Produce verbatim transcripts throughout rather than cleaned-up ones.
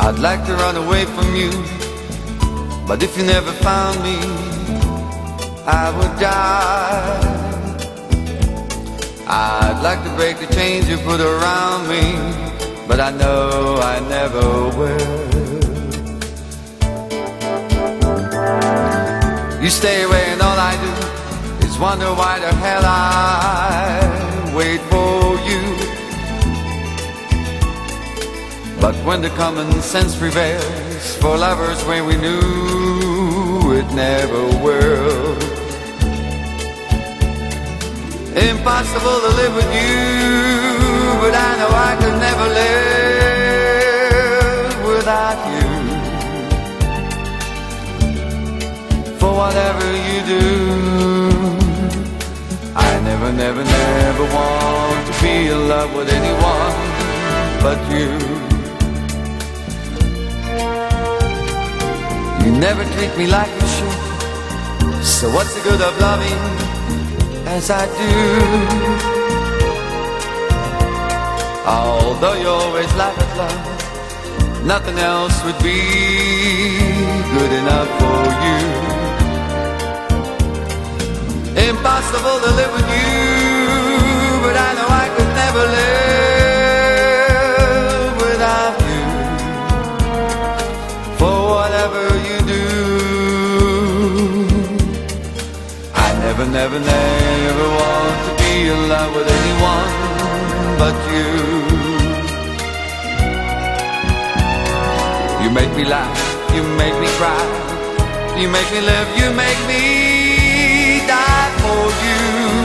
I'd like to run away from you, but if you never found me, I would die. I'd like to break the chains you put around me, but I know I never will. You stay away and all I do is wonder why the hell I wait for you. But when the common sense prevails for lovers when we knew it never will. Impossible to live with you, but I know I could never live without you. For whatever you do, I never, never, never want to be in love with anyone but you. You never treat me like you should, so what's the good of loving as I do? Although you always laugh at love, nothing else would be good enough for you. Impossible to live with you, but I know I could never live without you. For whatever you do, I never, never, never want to be in love with anyone but you. You make me laugh, you make me cry, you make me live, you make me die for you.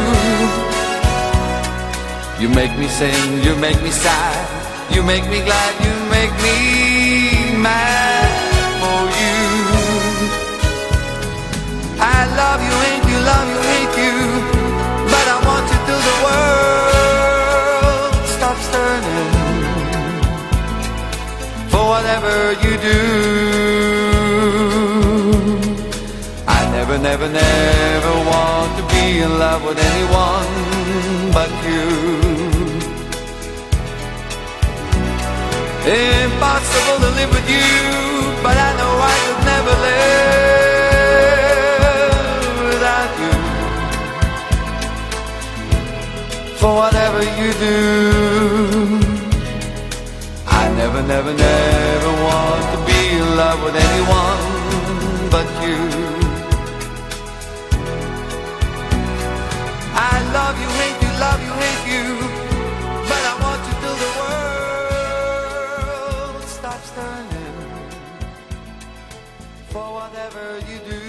You make me sing, you make me sigh, you make me glad, you make me mad for you. I love you, hate you, love you, hate you, but I want you till the world stops turning. For whatever you do, I never, never, never want to be in love with anyone but you. Impossible to live with you, but I know I could never live without you. For whatever you do, I never, never, never want to be in love with anyone but you. I love you, hate you, love you, hate you, but I want you till the world stops turning. For whatever you do,